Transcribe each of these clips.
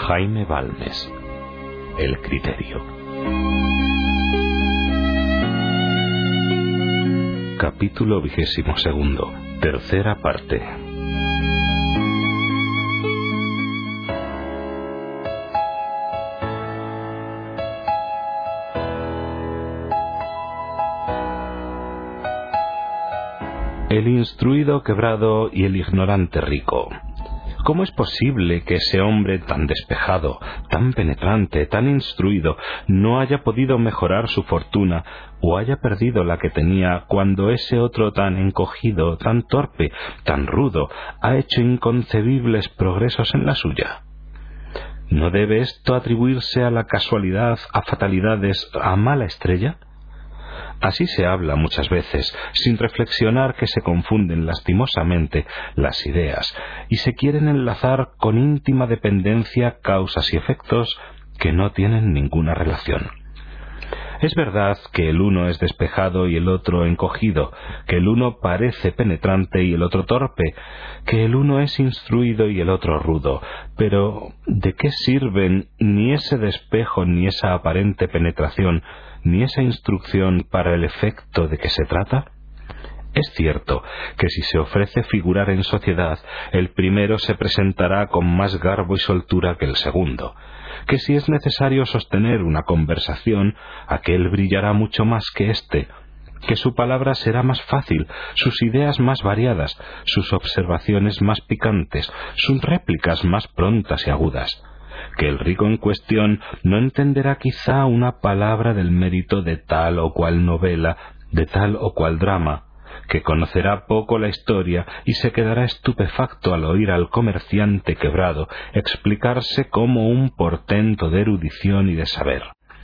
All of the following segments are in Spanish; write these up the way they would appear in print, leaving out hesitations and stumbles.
Jaime Balmes. El criterio. Capítulo 22. Tercera parte. El instruido quebrado y el ignorante rico. ¿Cómo es posible que ese hombre tan despejado, tan penetrante, tan instruido, no haya podido mejorar su fortuna o haya perdido la que tenía cuando ese otro tan encogido, tan torpe, tan rudo, ha hecho inconcebibles progresos en la suya? ¿No debe esto atribuirse a la casualidad, a fatalidades, a mala estrella? Así se habla muchas veces, sin reflexionar que se confunden lastimosamente las ideas y se quieren enlazar con íntima dependencia causas y efectos que no tienen ninguna relación. Es verdad que el uno es despejado y el otro encogido, que el uno parece penetrante y el otro torpe, que el uno es instruido y el otro rudo, pero ¿de qué sirven ni ese despejo ni esa aparente penetración ni esa instrucción para el efecto de que se trata? Es cierto que si se ofrece figurar en sociedad, el primero se presentará con más garbo y soltura que el segundo, que si es necesario sostener una conversación, aquel brillará mucho más que éste, que su palabra será más fácil, sus ideas más variadas, sus observaciones más picantes, sus réplicas más prontas y agudas, que el rico en cuestión no entenderá quizá una palabra del mérito de tal o cual novela, de tal o cual drama, que conocerá poco la historia y se quedará estupefacto al oír al comerciante quebrado explicarse como un portento de erudición y de saber.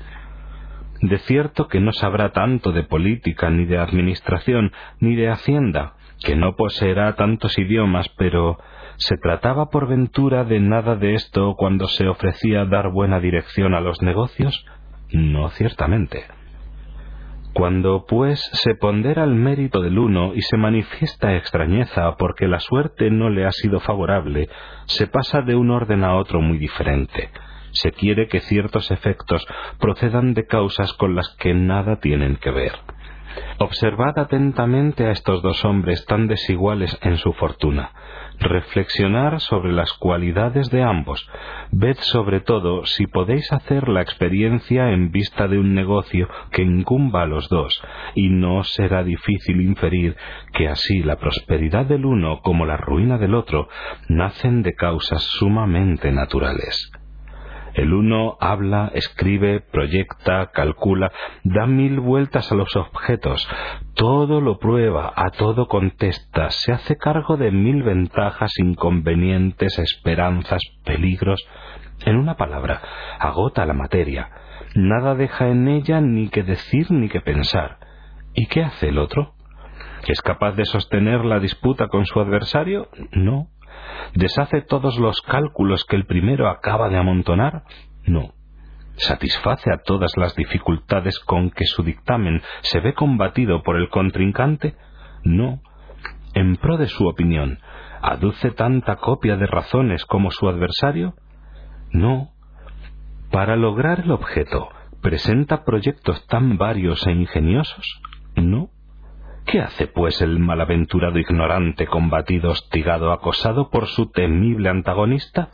De cierto que no sabrá tanto de política, ni de administración, ni de hacienda, que no poseerá tantos idiomas, pero ¿se trataba por ventura de nada de esto cuando se ofrecía dar buena dirección a los negocios? No, ciertamente. Cuando, pues, se pondera el mérito del uno y se manifiesta extrañeza porque la suerte no le ha sido favorable, se pasa de un orden a otro muy diferente. Se quiere que ciertos efectos procedan de causas con las que nada tienen que ver. Observad atentamente a estos dos hombres tan desiguales en su fortuna. Reflexionar sobre las cualidades de ambos. Ved sobre todo si podéis hacer la experiencia en vista de un negocio que incumba a los dos, y no os será difícil inferir que así la prosperidad del uno como la ruina del otro nacen de causas sumamente naturales. El uno habla, escribe, proyecta, calcula, da 1000 vueltas a los objetos, todo lo prueba, a todo contesta, se hace cargo de 1000 ventajas, inconvenientes, esperanzas, peligros. En una palabra, agota la materia, nada deja en ella ni que decir ni que pensar. ¿Y qué hace el otro? ¿Es capaz de sostener la disputa con su adversario? No. ¿Deshace todos los cálculos que el primero acaba de amontonar? No. ¿Satisface a todas las dificultades con que su dictamen se ve combatido por el contrincante? No. ¿En pro de su opinión, aduce tanta copia de razones como su adversario? No. ¿Para lograr el objeto, presenta proyectos tan varios e ingeniosos? No. ¿Qué hace, pues, el malaventurado ignorante, combatido, hostigado, acosado por su temible antagonista?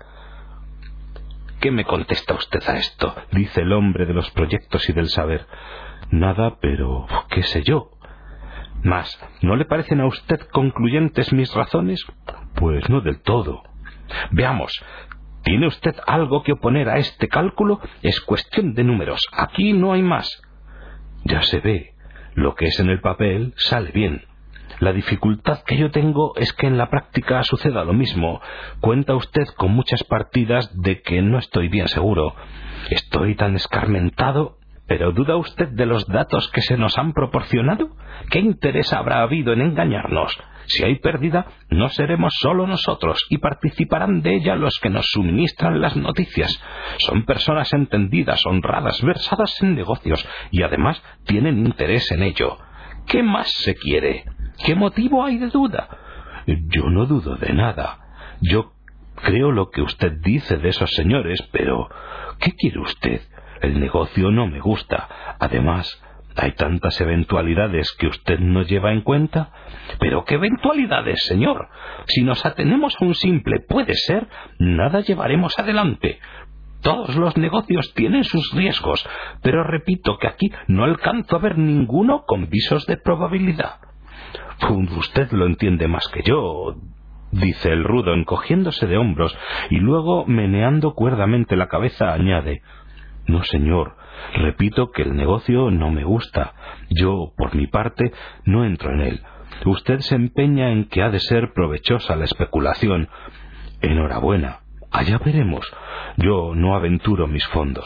¿Qué me contesta usted a esto?, dice el hombre de los proyectos y del saber. Nada, pero ¿qué sé yo? Mas, ¿no le parecen a usted concluyentes mis razones? Pues no del todo. Veamos, ¿tiene usted algo que oponer a este cálculo? Es cuestión de números, aquí no hay más. Ya se ve. Lo que es en el papel sale bien. La dificultad que yo tengo es que en la práctica suceda lo mismo. Cuenta usted con muchas partidas de que no estoy bien seguro. Estoy tan escarmentado. ¿Pero duda usted de los datos que se nos han proporcionado? ¿Qué interés habrá habido en engañarnos? Si hay pérdida, no seremos solo nosotros y participarán de ella los que nos suministran las noticias. Son personas entendidas, honradas, versadas en negocios y además tienen interés en ello. ¿Qué más se quiere? ¿Qué motivo hay de duda? Yo no dudo de nada. Yo creo lo que usted dice de esos señores, pero ¿qué quiere usted? El negocio no me gusta. Además, hay tantas eventualidades que usted no lleva en cuenta. ¿Pero qué eventualidades, señor? Si nos atenemos a un simple puede ser, nada llevaremos adelante. Todos los negocios tienen sus riesgos, pero repito que aquí no alcanzo a ver ninguno con visos de probabilidad. Usted lo entiende más que yo, dice el rudo encogiéndose de hombros, y luego meneando cuerdamente la cabeza añade: no, señor, repito que el negocio no me gusta. Yo, por mi parte, no entro en él. Usted se empeña en que ha de ser provechosa la especulación. Enhorabuena, allá veremos. Yo no aventuro mis fondos.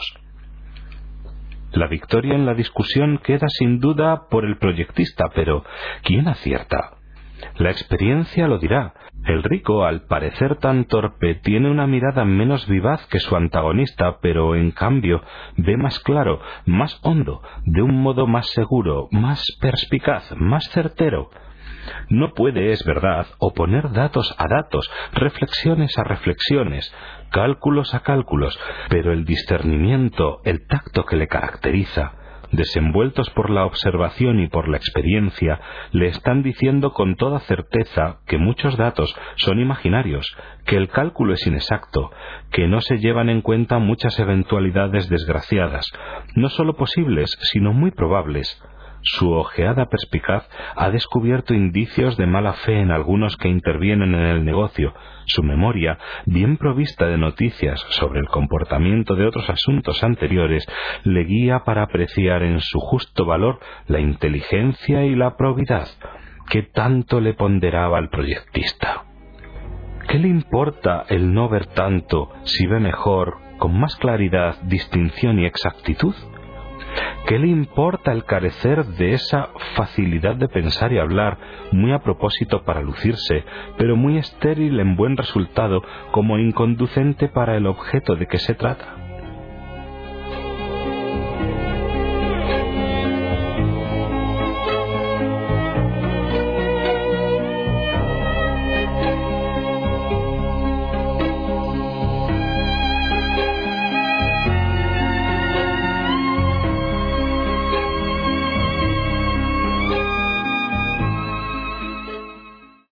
La victoria en la discusión queda sin duda por el proyectista, pero ¿quién acierta? La experiencia lo dirá. El rico, al parecer tan torpe, tiene una mirada menos vivaz que su antagonista, pero en cambio ve más claro, más hondo, de un modo más seguro, más perspicaz, más certero. No puede, es verdad, oponer datos a datos, reflexiones a reflexiones, cálculos a cálculos, pero el discernimiento, el tacto que le caracteriza, desenvueltos por la observación y por la experiencia, le están diciendo con toda certeza que muchos datos son imaginarios, que el cálculo es inexacto, que no se llevan en cuenta muchas eventualidades desgraciadas, no sólo posibles, sino muy probables. Su ojeada perspicaz ha descubierto indicios de mala fe en algunos que intervienen en el negocio. Su memoria, bien provista de noticias sobre el comportamiento de otros asuntos anteriores, le guía para apreciar en su justo valor la inteligencia y la probidad que tanto le ponderaba al proyectista. ¿Qué le importa el no ver tanto si ve mejor, con más claridad, distinción y exactitud? ¿Qué le importa el carecer de esa facilidad de pensar y hablar, muy a propósito para lucirse, pero muy estéril en buen resultado, como inconducente para el objeto de que se trata?